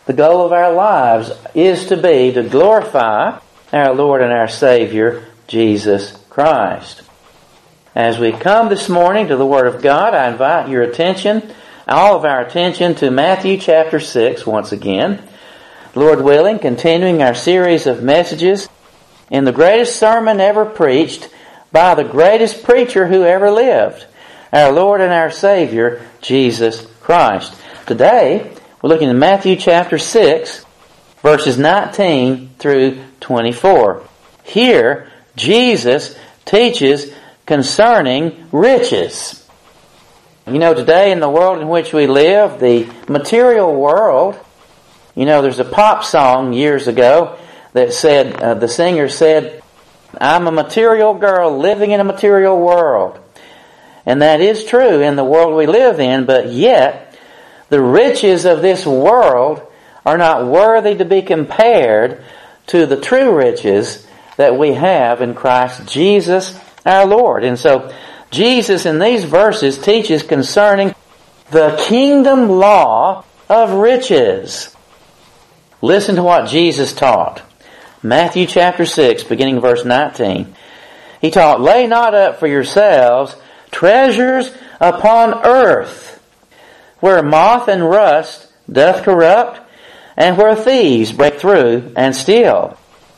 The goal of our lives is to be to glorify our Lord and our Savior, Jesus Christ. As we come this morning to the Word of God, I invite your attention, all of our attention, to Matthew chapter 6 once again. Lord willing, continuing our series of messages in the greatest sermon ever preached by the greatest preacher who ever lived, our Lord and our Savior, Jesus Christ. Today, we're looking at Matthew chapter 6, verses 19 through 24. Here, Jesus teaches concerning riches. You know, today in the world in which we live, the material world, you know, there's a pop song years ago that said, the singer said, "I'm a material girl living in a material world." And that is true in the world we live in, but yet the riches of this world are not worthy to be compared to the true riches that we have in Christ Jesus our Lord. And so Jesus in these verses teaches concerning the kingdom law of riches. Listen to what Jesus taught. Matthew chapter 6, beginning verse 19. He taught, "Lay not up for yourselves treasures upon earth, where moth and rust doth corrupt, and where thieves break through and steal.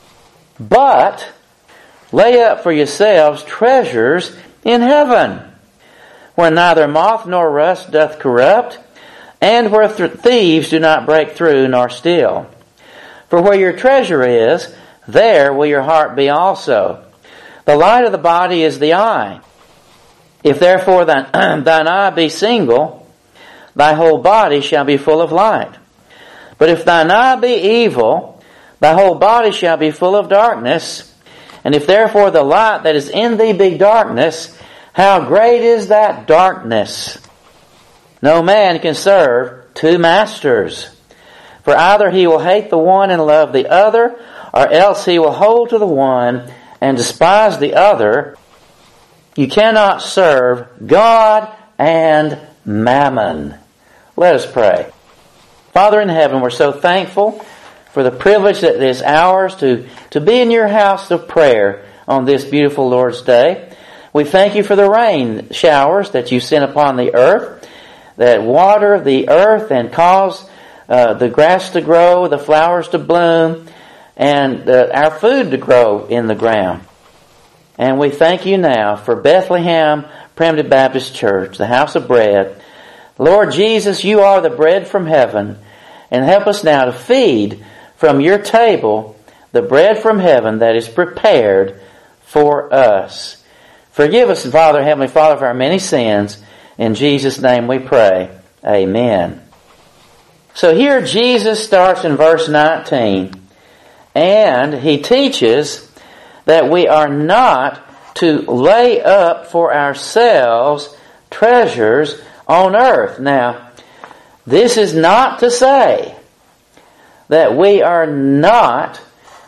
But lay up for yourselves treasures in heaven, where neither moth nor rust doth corrupt, and where thieves do not break through nor steal. For where your treasure is, there will your heart be also. The light of the body is the eye. If therefore thine eye be single, thy whole body shall be full of light. But if thine eye be evil, thy whole body shall be full of darkness. And if therefore the light that is in thee be darkness, how great is that darkness? No man can serve two masters. For either he will hate the one and love the other, or else he will hold to the one and despise the other. You cannot serve God and mammon." Let us pray. Father in heaven, we're so thankful for the privilege that is ours to be in your house of prayer on this beautiful Lord's Day. We thank you for the rain showers that you sent upon the earth, that water the earth and cause the grass to grow, the flowers to bloom, and our food to grow in the ground. And we thank you now for Bethlehem Primitive Baptist Church, the house of bread. Lord Jesus, you are the bread from heaven, and help us now to feed from your table the bread from heaven that is prepared for us. Forgive us, Father, Heavenly Father, for our many sins. In Jesus' name we pray. Amen. So here Jesus starts in verse 19, and he teaches that we are not to lay up for ourselves treasures on earth. Now, this is not to say that we are not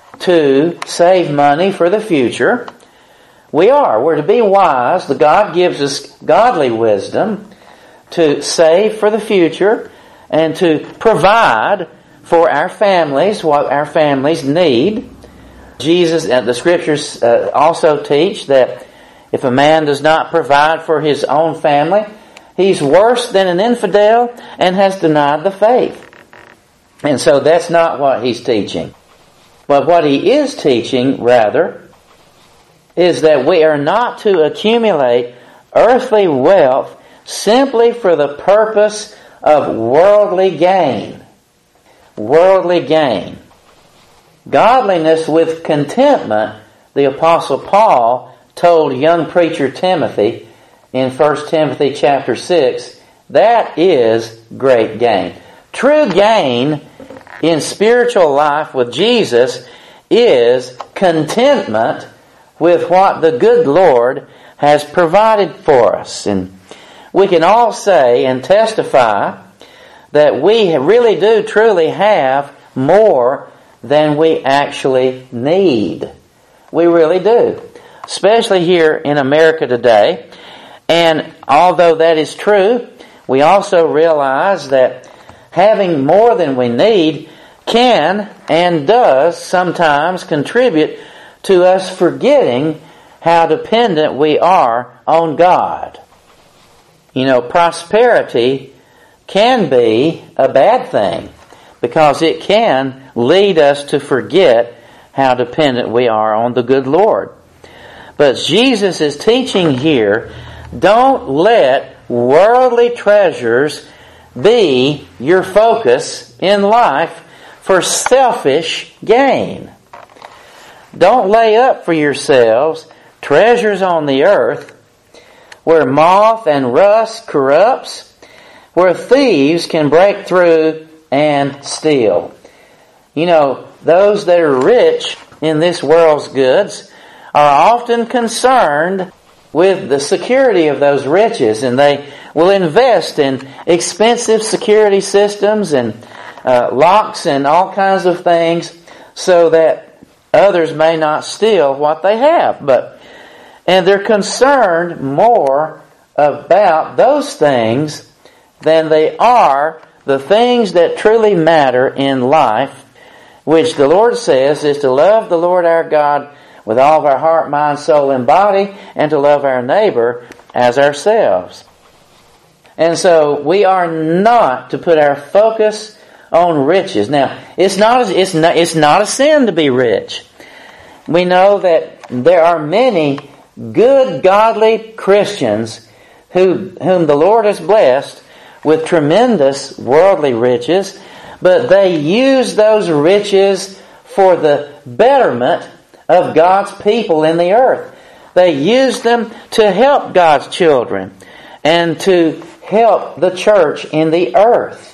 to save money for the future. We are. We're to be wise. The God gives us godly wisdom to save for the future and to provide for our families what our families need. Jesus, the Scriptures also teach that if a man does not provide for his own family, he's worse than an infidel and has denied the faith. And so that's not what he's teaching. But what he is teaching, rather, is that we are not to accumulate earthly wealth simply for the purpose of worldly gain. Worldly gain. Godliness with contentment, the Apostle Paul told young preacher Timothy in 1 Timothy chapter 6, that is great gain. True gain in spiritual life with Jesus is contentment with what the good Lord has provided for us. And we can all say and testify that we really do truly have more than we actually need. We really do. Especially here in America today. And although that is true, we also realize that having more than we need can and does sometimes contribute to us forgetting how dependent we are on God. You know, prosperity can be a bad thing because it can lead us to forget how dependent we are on the good Lord. But Jesus is teaching here, don't let worldly treasures be your focus in life for selfish gain. Don't lay up for yourselves treasures on the earth where moth and rust corrupts, where thieves can break through and steal. You know, those that are rich in this world's goods are often concerned with the security of those riches, and they will invest in expensive security systems and locks and all kinds of things so that others may not steal what they have. And they're concerned more about those things than they are the things that truly matter in life, which the Lord says is to love the Lord our God with all of our heart, mind, soul, and body, and to love our neighbor as ourselves. And so we are not to put our focus on riches. Now, it's not a sin to be rich. We know that there are many good, godly Christians whom the Lord has blessed with tremendous worldly riches, but they use those riches for the betterment of God's people in the earth. They use them to help God's children and to help the church in the earth.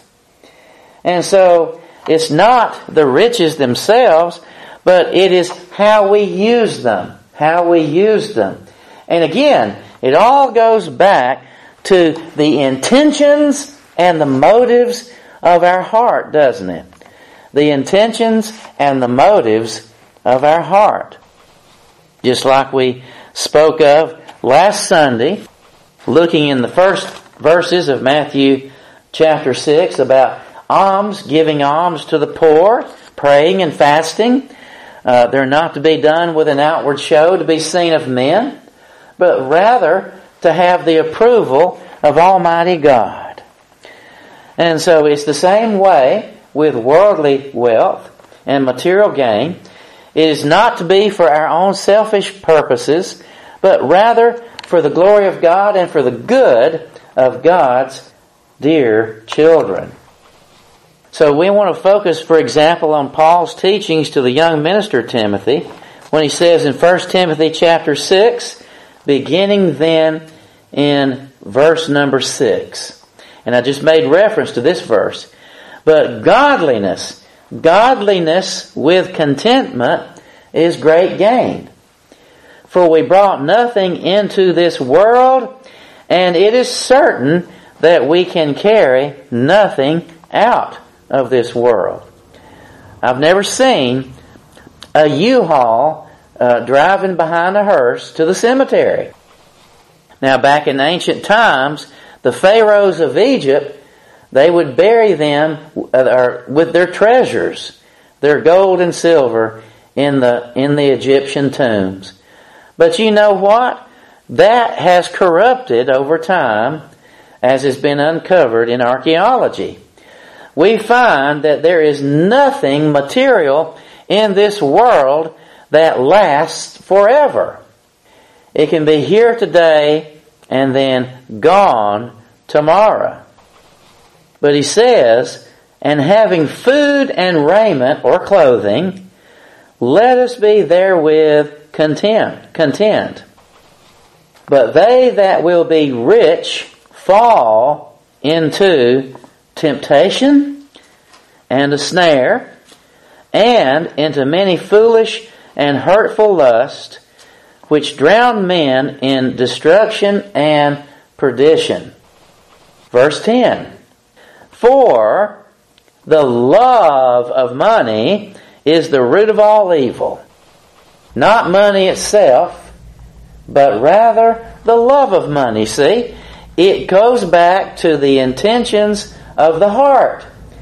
And so it's not the riches themselves, but it is how we use them. How we use them. And again, it all goes back to the intentions and the motives of our heart, doesn't it? The intentions and the motives of our heart. Just like we spoke of last Sunday, looking in the first verses of Matthew chapter 6 about alms, giving alms to the poor, praying and fasting. They're not to be done with an outward show to be seen of men, but rather to have the approval of Almighty God. And so it's the same way with worldly wealth and material gain. It is not to be for our own selfish purposes, but rather for the glory of God and for the good of God's dear children. So we want to focus, for example, on Paul's teachings to the young minister Timothy, when he says in 1 Timothy chapter 6, beginning then in verse number 6. And I just made reference to this verse. But godliness with contentment is great gain. For we brought nothing into this world, and it is certain that we can carry nothing out of this world. I've never seen a U-Haul driving behind a hearse to the cemetery. Now, back in ancient times, the pharaohs of Egypt, they would bury them with their treasures, their gold and silver, in the Egyptian tombs. But you know what? That has corrupted over time, as has been uncovered in archaeology. We find that there is nothing material in this world that lasts forever. It can be here today and then gone tomorrow. But he says, and having food and raiment or clothing, let us be therewith content. But they that will be rich fall into temptation and a snare, and into many foolish and hurtful lusts, which drown men in destruction and perdition. Verse 10. For the love of money is the root of all evil. Not money itself, but rather the love of money. See, it goes back to the intentions of the heart.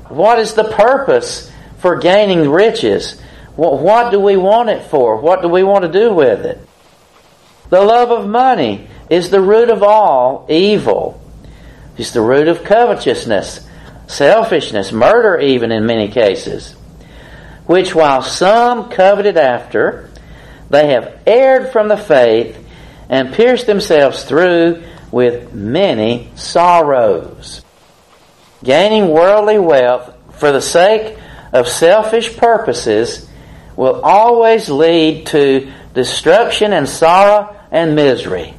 What is the purpose for gaining riches? What do we want it for? What do we want to do with it? The love of money is the root of all evil. It's the root of covetousness, selfishness, murder even in many cases, which while some coveted after, they have erred from the faith and pierced themselves through with many sorrows. Gaining worldly wealth for the sake of selfish purposes will always lead to destruction and sorrow and misery.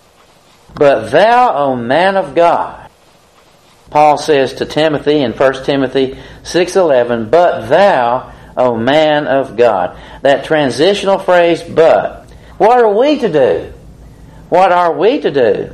But thou, O man of God, Paul says to Timothy in 1 Timothy 6:11, but thou, O man of God. That transitional phrase, but. What are we to do? What are we to do?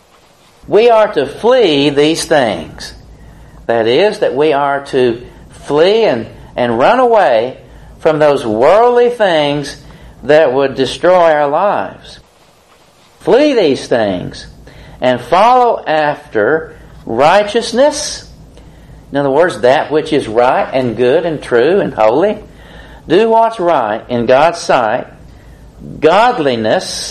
We are to flee these things. That is, that we are to flee and run away from those worldly things that would destroy our lives. Flee these things and follow after righteousness. In other words, that which is right and good and true and holy. Do what's right in God's sight. Godliness,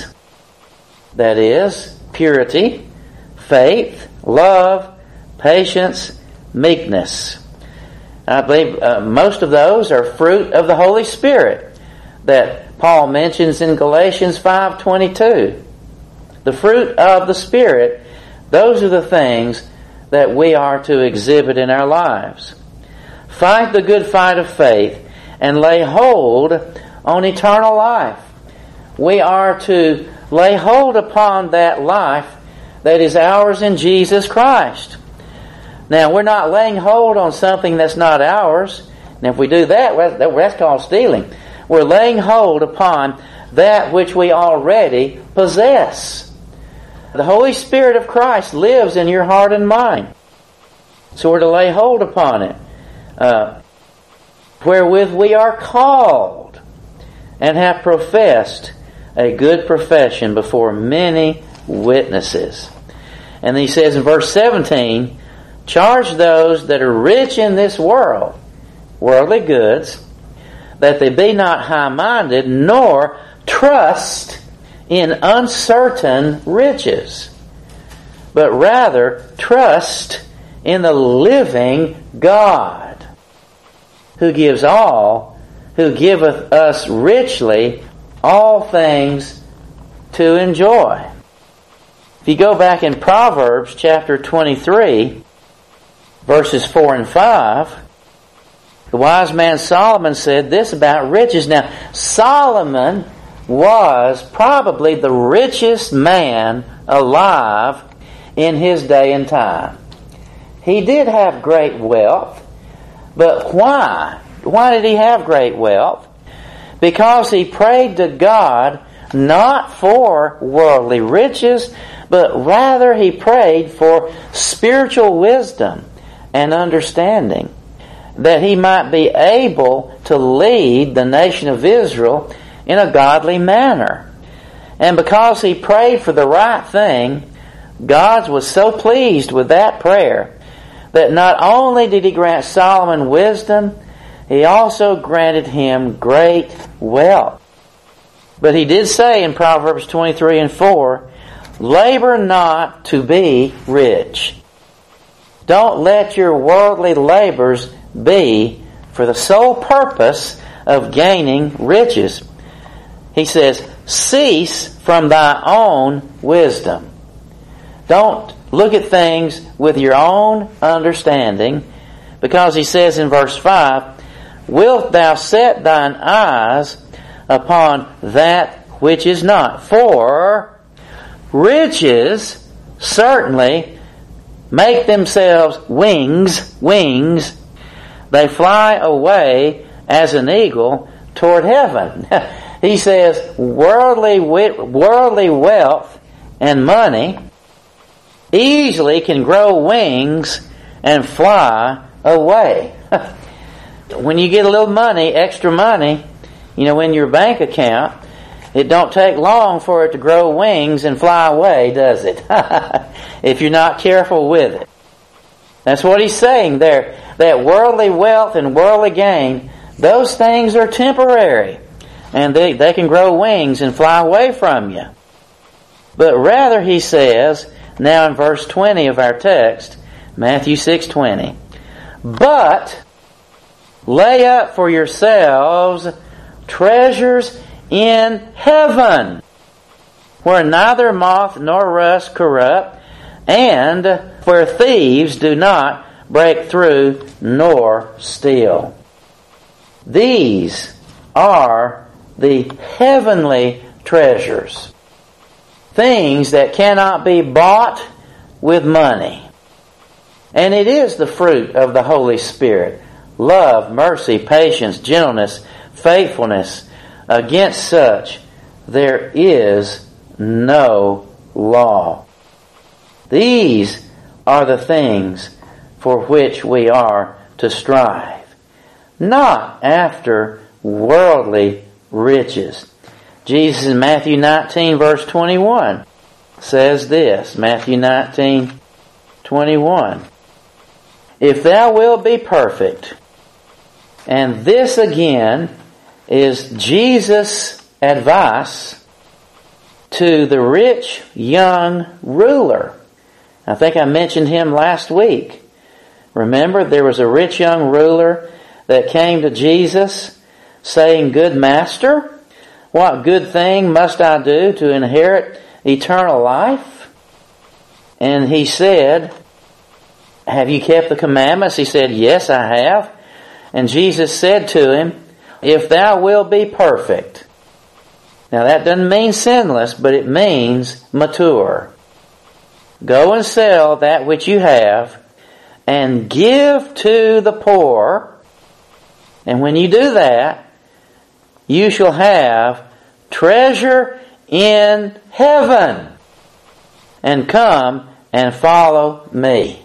that is, purity, faith, love, patience, meekness. I believe most of those are fruit of the Holy Spirit that Paul mentions in Galatians 5:22. The fruit of the Spirit, those are the things that we are to exhibit in our lives. Fight the good fight of faith and lay hold on eternal life. We are to lay hold upon that life that is ours in Jesus Christ. Now, we're not laying hold on something that's not ours. And if we do that, that's called stealing. We're laying hold upon that which we already possess. The Holy Spirit of Christ lives in your heart and mind. So we're to lay hold upon it. Wherewith we are called and have professed a good profession before many witnesses. And then he says in verse 17, charge those that are rich in this world, worldly goods, that they be not high-minded, nor trust in uncertain riches, but rather trust in the living God, who giveth us richly all things to enjoy. If you go back in Proverbs chapter 23, verses 4 and 5, the wise man Solomon said this about riches. Now, Solomon was probably the richest man alive in his day and time. He did have great wealth, but why? Why did he have great wealth? Because he prayed to God not for worldly riches, but rather he prayed for spiritual wisdom and understanding, that he might be able to lead the nation of Israel in a godly manner. And because he prayed for the right thing, God was so pleased with that prayer that not only did he grant Solomon wisdom, he also granted him great wealth. But he did say in Proverbs 23 and 4, labor not to be rich. Don't let your worldly labors be for the sole purpose of gaining riches. He says, cease from thy own wisdom. Don't look at things with your own understanding, because he says in verse 5, wilt thou set thine eyes upon that which is not? For riches certainly make themselves wings. They fly away as an eagle toward heaven. He says worldly wealth and money easily can grow wings and fly away. When you get a little money, extra money, in your bank account, it don't take long for it to grow wings and fly away, does it? If you're not careful with it. That's what he's saying there. That worldly wealth and worldly gain, those things are temporary. And they can grow wings and fly away from you. But rather, he says, now in verse 20 of our text, Matthew 6:20, but lay up for yourselves treasures in heaven, where neither moth nor rust corrupt, and where thieves do not break through nor steal. These are the heavenly treasures. Things that cannot be bought with money. And it is the fruit of the Holy Spirit. Love, mercy, patience, gentleness, faithfulness. Against such there is no law. These are the things for which we are to strive, not after worldly riches. Jesus in Matthew 19 verse 21 says this, Matthew 19:21, if thou wilt be perfect, and this again is Jesus' advice to the rich young ruler. I think I mentioned him last week. Remember, there was a rich young ruler that came to Jesus saying, Good Master, what good thing must I do to inherit eternal life? And he said, have you kept the commandments? He said, yes, I have. And Jesus said to him, if thou wilt be perfect. Now that doesn't mean sinless, but it means mature. Go and sell that which you have and give to the poor. And when you do that, you shall have treasure in heaven. And come and follow me.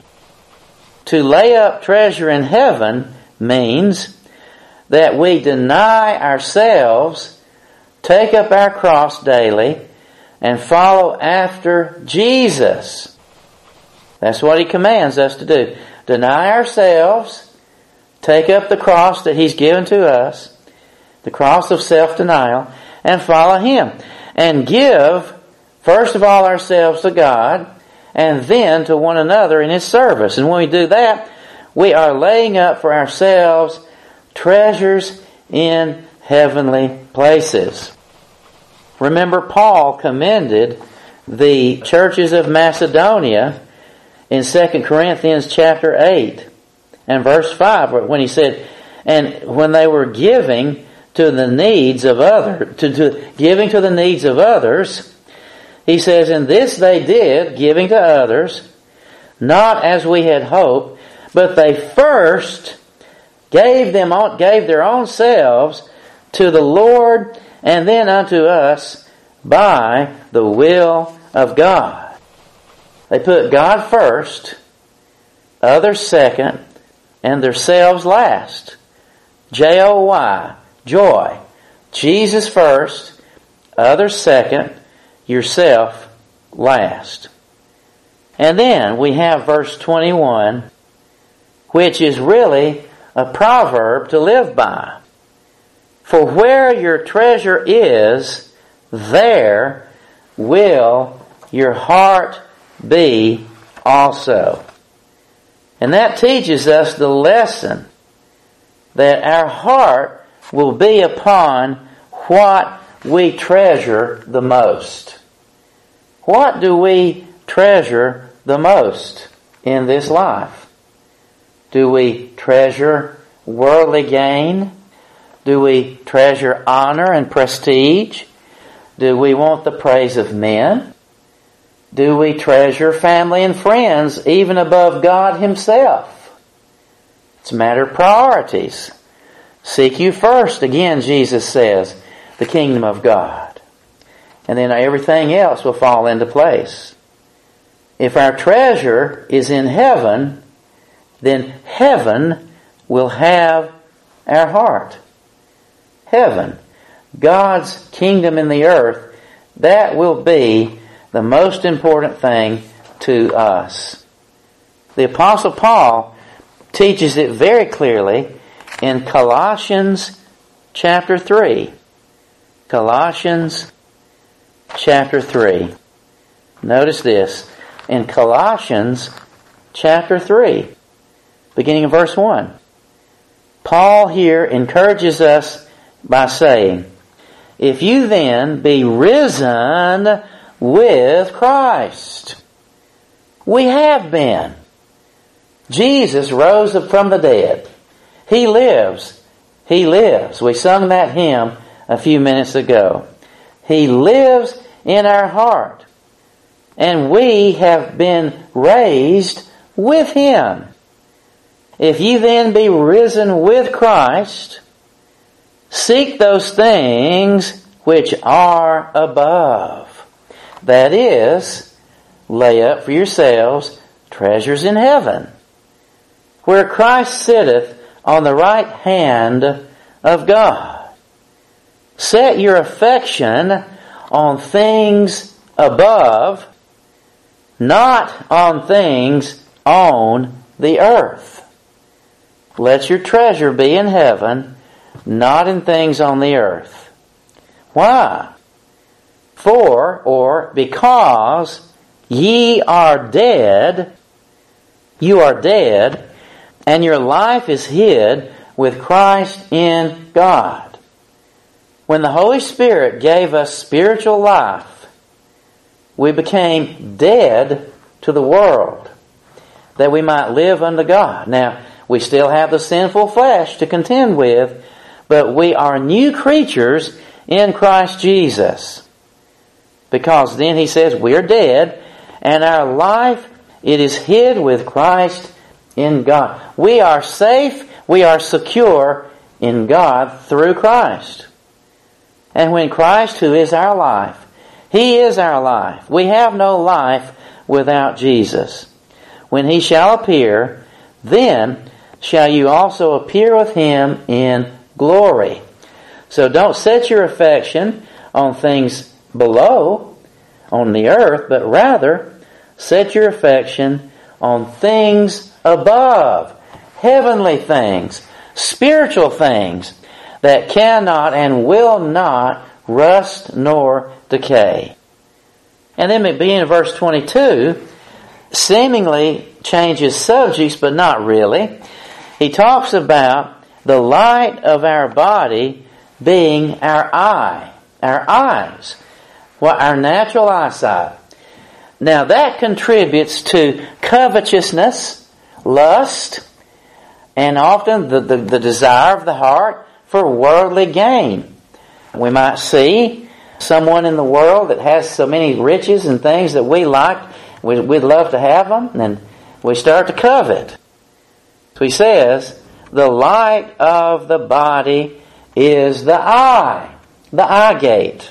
To lay up treasure in heaven means that we deny ourselves, take up our cross daily, and follow after Jesus. That's what he commands us to do. Deny ourselves, take up the cross that he's given to us, the cross of self-denial, and follow him. And give, first of all, ourselves to God, and then to one another in his service. And when we do that, we are laying up for ourselves treasures in heavenly places. Remember, Paul commended the churches of Macedonia in 2 Corinthians chapter 8 and verse 5, when he said, and when they were giving to the needs of others, giving to the needs of others, he says, and this they did, giving to others, not as we had hoped, but they first gave their own selves to the Lord and then unto us by the will of God. They put God first, others second, and themselves last. J-O-Y, joy. Jesus first, others second, yourself last. And then we have verse 21, which is really a proverb to live by. For where your treasure is, there will your heart be also. And that teaches us the lesson that our heart will be upon what we treasure the most. What do we treasure the most in this life? Do we treasure worldly gain? Do we treasure honor and prestige? Do we want the praise of men? Do we treasure family and friends even above God himself? It's a matter of priorities. Seek you first, again, Jesus says, the kingdom of God. And then everything else will fall into place. If our treasure is in heaven, then heaven will have our heart. Heaven, God's kingdom in the earth, that will be the most important thing to us. The Apostle Paul teaches it very clearly in Colossians chapter 3. Colossians chapter 3. Notice this. In Colossians chapter 3, beginning in verse 1, Paul here encourages us by saying, "If you then be risen with Christ." We have been. Jesus rose up from the dead. He lives. He lives. We sung that hymn a few minutes ago. He lives in our heart. And we have been raised with Him. If you then be risen with Christ, seek those things which are above. That is, lay up for yourselves treasures in heaven, where Christ sitteth on the right hand of God. Set your affection on things above, not on things on the earth. Let your treasure be in heaven, not in things on the earth. Why? For, or because, ye are dead, you are dead, and your life is hid with Christ in God. When the Holy Spirit gave us spiritual life, we became dead to the world, that we might live unto God. Now, we still have the sinful flesh to contend with, but we are new creatures in Christ Jesus. Because then he says we are dead, and our life, it is hid with Christ in God. We are safe, we are secure in God through Christ. And when Christ, who is our life, He is our life. We have no life without Jesus. When He shall appear, then shall you also appear with Him in glory. So don't set your affection on things below, on the earth, but rather set your affection on things above, heavenly things, spiritual things that cannot and will not rust nor decay. And then beginning in verse 22, seemingly changes subjects, but not really. He talks about the light of our body being our eye, our eyes, our natural eyesight. Now that contributes to covetousness, lust, and often the desire of the heart for worldly gain. We might see someone in the world that has so many riches and things that we like, we'd love to have them, and we start to covet. So he says, the light of the body is the eye gate.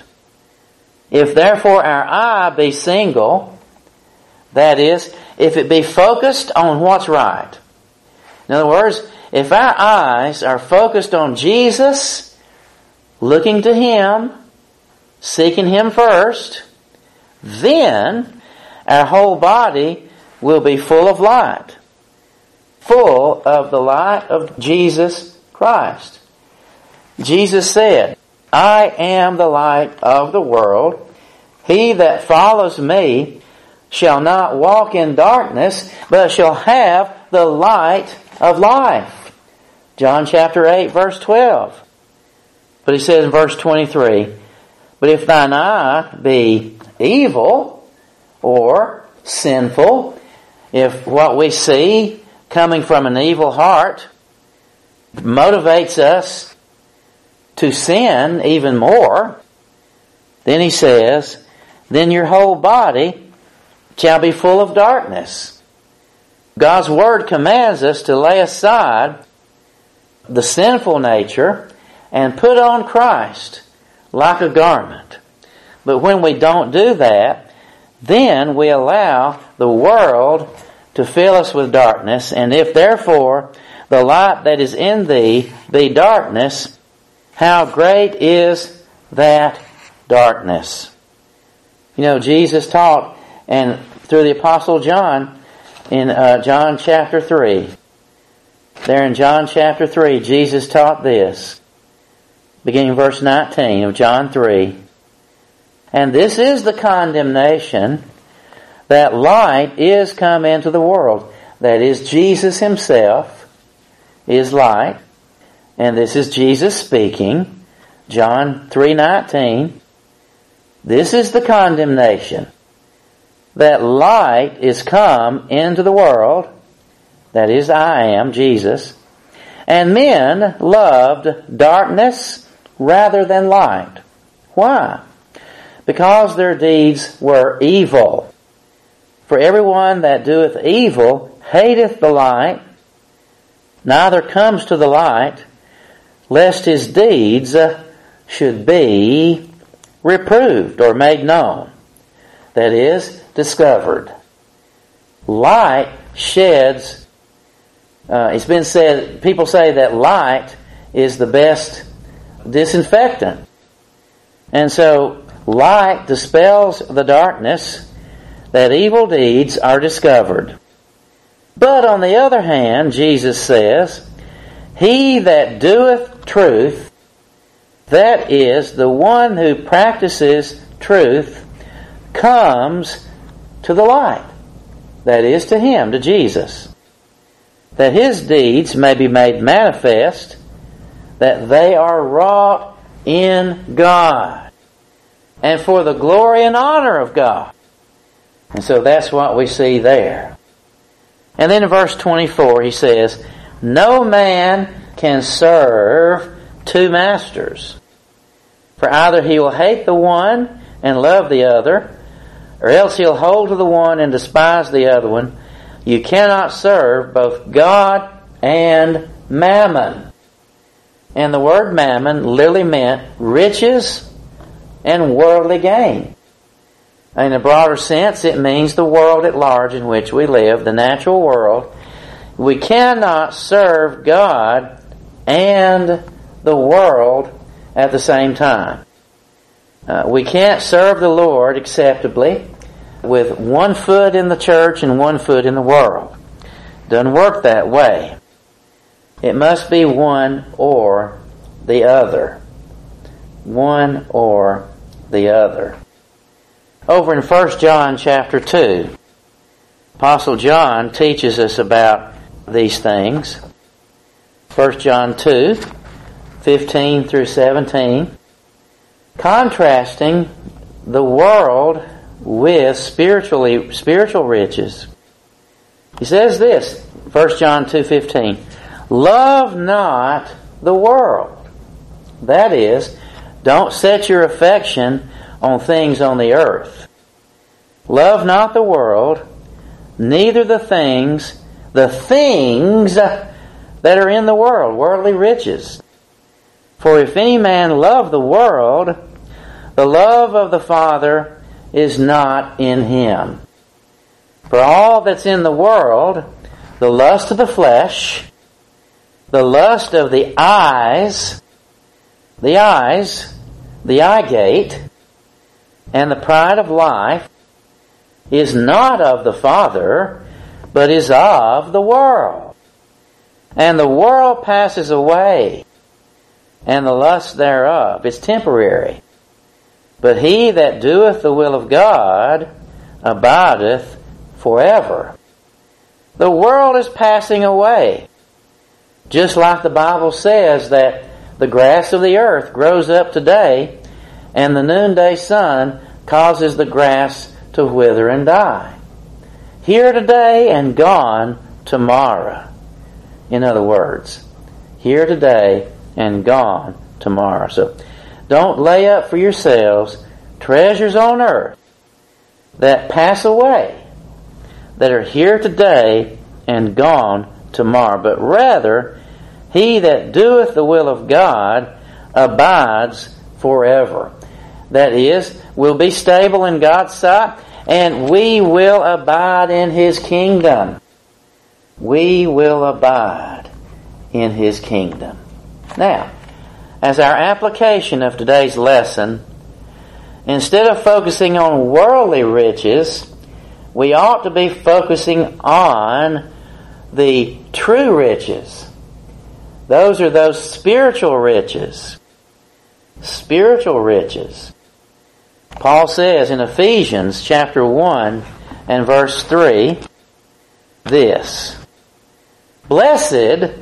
If therefore our eye be single, that is, if it be focused on what's right. In other words, if our eyes are focused on Jesus, looking to Him, seeking Him first, then our whole body will be full of light. Full of the light of Jesus Christ. Jesus said, I am the light of the world. He that follows me shall not walk in darkness, but shall have the light of life. John chapter 8, verse 12. But he says in verse 23, but if thine eye be evil or sinful, if what we see coming from an evil heart motivates us to sin even more, then he says, then your whole body shall be full of darkness. God's Word commands us to lay aside the sinful nature and put on Christ like a garment. But when we don't do that, then we allow the world to fill us with darkness. And if therefore the light that is in thee be darkness, how great is that darkness? You know, Jesus taught, and through the Apostle John, in John chapter 3. There in John chapter 3, Jesus taught this, beginning verse 19 of John 3. And this is the condemnation, that light is come into the world. That is, Jesus himself is light. And this is Jesus speaking. John 3:19. This is the condemnation, that light is come into the world. That is, I am, Jesus. And men loved darkness rather than light. Why? Because their deeds were evil. For everyone that doeth evil hateth the light, neither comes to the light, lest his deeds should be reproved or made known. That is, discovered. Light sheds, it's been said, people say that light is the best disinfectant. And so, light dispels the darkness, that evil deeds are discovered. But on the other hand, Jesus says, he that doeth truth, that is, the one who practices truth, comes to the light. That is, to him, to Jesus. That his deeds may be made manifest, that they are wrought in God, and for the glory and honor of God. And so that's what we see there. And then in verse 24 he says, no man can serve two masters. For either he will hate the one and love the other, or else he'll hold to the one and despise the other one. You cannot serve both God and mammon. And the word mammon literally meant riches and worldly gain. In a broader sense, it means the world at large in which we live, the natural world. We cannot serve God and the world at the same time. We can't serve the Lord acceptably with one foot in the church and one foot in the world. Doesn't work that way. It must be one or the other. One or the other. Over in 1 John chapter 2, Apostle John teaches us about these things. 1 John 2, 15 through 17, contrasting the world with spiritual riches. He says this, 1 John 2:15, love not the world. That is, don't set your affection on things on the earth. Love not the world, neither the things that are in the world, worldly riches. For if any man love the world, the love of the Father is not in him. For all that's in the world, the lust of the flesh, the lust of the eyes, the eye gate, and the pride of life, is not of the Father, but is of the world. And the world passes away, and the lust thereof is temporary. But he that doeth the will of God abideth forever. The world is passing away, just like the Bible says that the grass of the earth grows up today, and the noonday sun causes the grass to wither and die. Here today and gone tomorrow. In other words, here today and gone tomorrow. So don't lay up for yourselves treasures on earth that pass away, that are here today and gone tomorrow, but rather he that doeth the will of God abides forever. That is, will be stable in God's sight, and we will abide in His kingdom. We will abide in His kingdom. Now, as our application of today's lesson, instead of focusing on worldly riches, we ought to be focusing on the true riches. Those are those spiritual riches. Spiritual riches. Paul says in Ephesians chapter 1 and verse 3 this: Blessed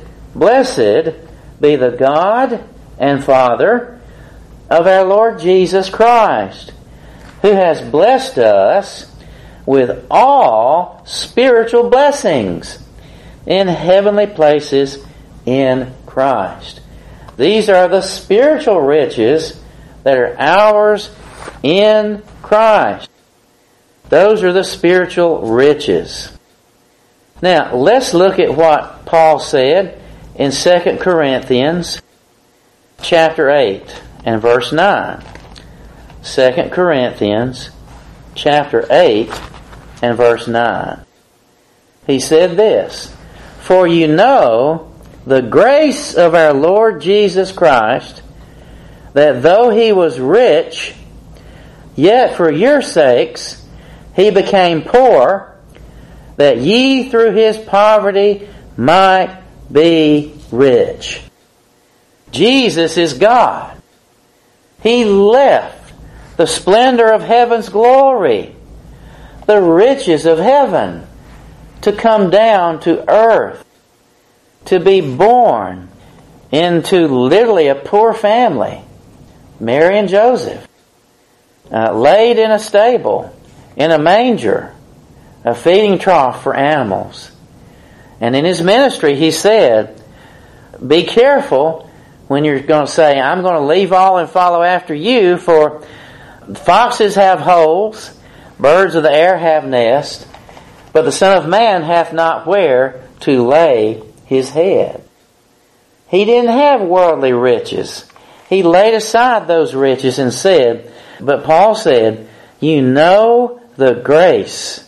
be the God and Father of our Lord Jesus Christ, who has blessed us with all spiritual blessings in heavenly places in Christ. These are the spiritual riches that are ours in Christ. Those are the spiritual riches. Now, let's look at what Paul said in 2 Corinthians chapter 8 and verse 9. 2 Corinthians chapter 8 and verse 9. He said this: For you know the grace of our Lord Jesus Christ, that though he was rich, yet for your sakes he became poor, that ye through his poverty might be rich. Jesus is God. He left the splendor of heaven's glory, the riches of heaven, to come down to earth, to be born into literally a poor family, Mary and Joseph, laid in a stable, in a manger, a feeding trough for animals. And in his ministry he said, be careful when you're going to say, I'm going to leave all and follow after you, for foxes have holes, birds of the air have nests, but the Son of Man hath not where to lay his head. He didn't have worldly riches. He laid aside those riches and said, but Paul said, you know the grace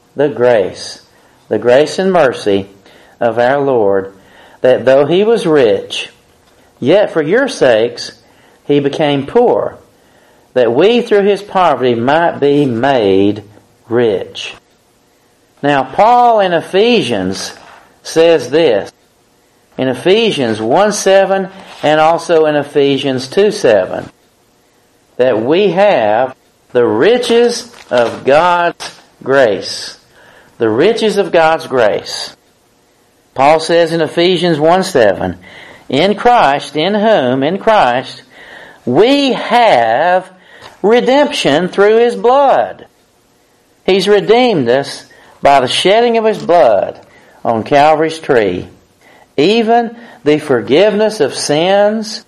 and mercy of our Lord, that though he was rich, yet for your sakes he became poor, that we through his poverty might be made rich. Now Paul in Ephesians says this, in Ephesians 1:7 and also in Ephesians 2:7, that we have the riches of God's grace. The riches of God's grace. Paul says in Ephesians 1:7, in Christ, in whom, in Christ, we have redemption through his blood. He's redeemed us by the shedding of his blood on Calvary's tree, even the forgiveness of sins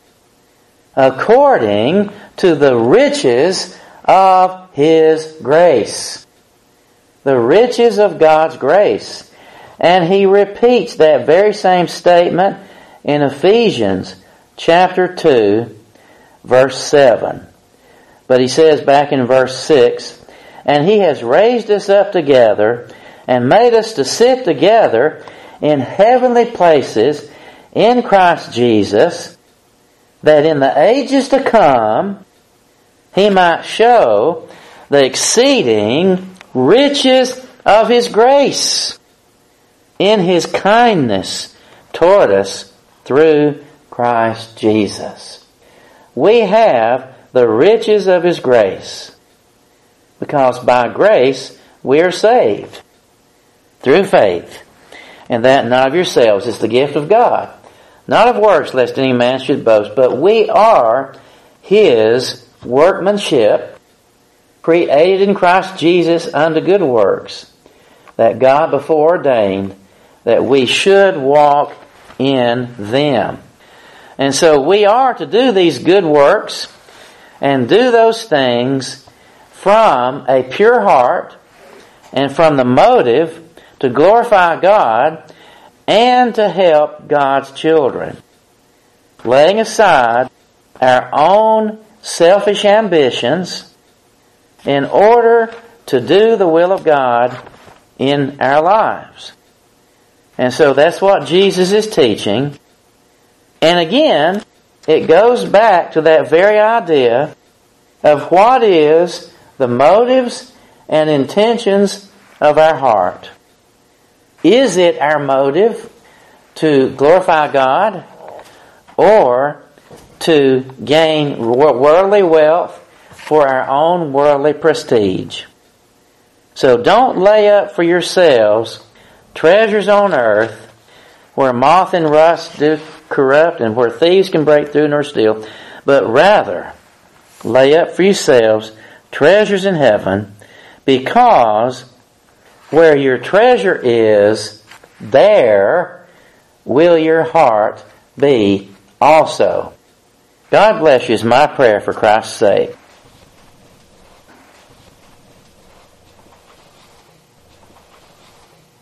according to the riches of his grace. The riches of God's grace. And he repeats that very same statement in Ephesians chapter 2, verse 7. But he says back in verse 6, and he has raised us up together and made us to sit together in heavenly places in Christ Jesus, that in the ages to come he might show the exceeding riches of his grace in his kindness toward us through Christ Jesus. We have the riches of his grace because by grace we are saved through faith, and that not of yourselves, is the gift of God, not of works, lest any man should boast, but we are his workmanship, created in Christ Jesus unto good works, that God before ordained that we should walk in them. And so we are to do these good works and do those things from a pure heart and from the motive to glorify God and to help God's children, laying aside our own selfish ambitions in order to do the will of God in our lives. And so that's what Jesus is teaching. And again, it goes back to that very idea of what is the motives and intentions of our heart? Is it our motive to glorify God or to gain worldly wealth for our own worldly prestige? So don't lay up for yourselves treasures on earth where moth and rust do corrupt and where thieves can break through nor steal, but rather lay up for yourselves treasures in heaven, because where your treasure is, there will your heart be also. God bless you is my prayer for Christ's sake.